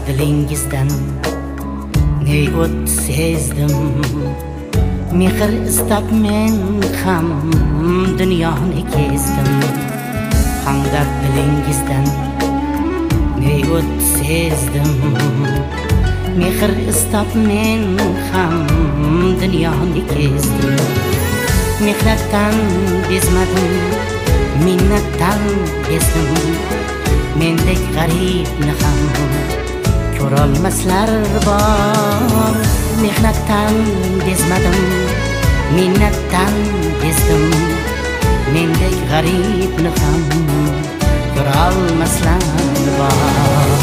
dilingizdan ne o't sezdim. Mehr istab men ham dunyoni kezdim. Hamdard dilingizdan ne o't sezdim. Mehr istab men ham dunyoni kezdim. Mehnatdan bezmadim, minnatdan bezdim. Mendek g'aribni ham ko'rolmaslar bor. Mehnatdan bezmadim, minnatdan bezdim. Mendek g'aribni ham ko'rolmaslar bor.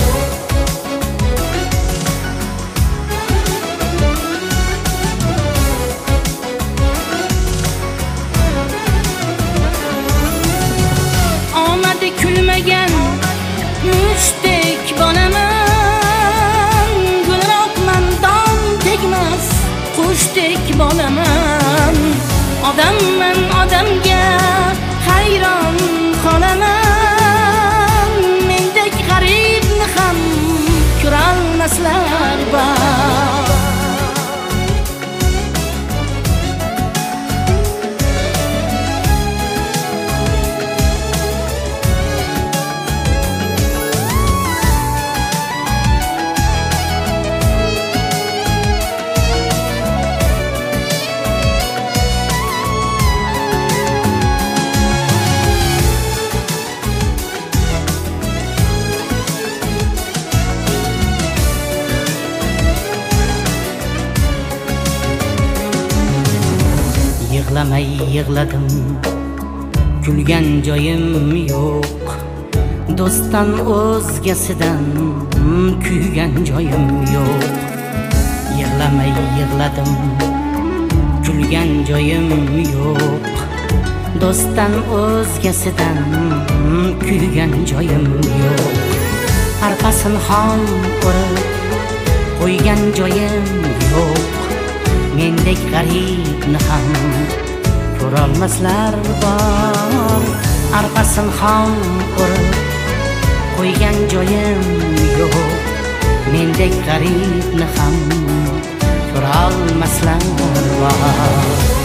Omadi kulmagan mushdek bolaman. Gulroqman, dom tegmas qushdek bolaman. Odamman, odamga hayron qolaman. Mendek g'aribni ham ko'rolmaslar bor. Yig'lamay yig'ladim, kulgan joyim yo'q. Do'stdan o'zgasidan kuygan joyim yo'q. Yig'lamay yig'ladim, kulgan joyim yo'q. Do'stdan o'zgasidan kuygan joyim yo'q. Arpasin xom o'rib qo'ygan joyim yo'q. Mendek g'aribni ham ko'rolmaslar bor. Arpasin xom o'rib qo'ygan joyim yo'q. Mendek g'aribni ham ko'rolmaslar bor.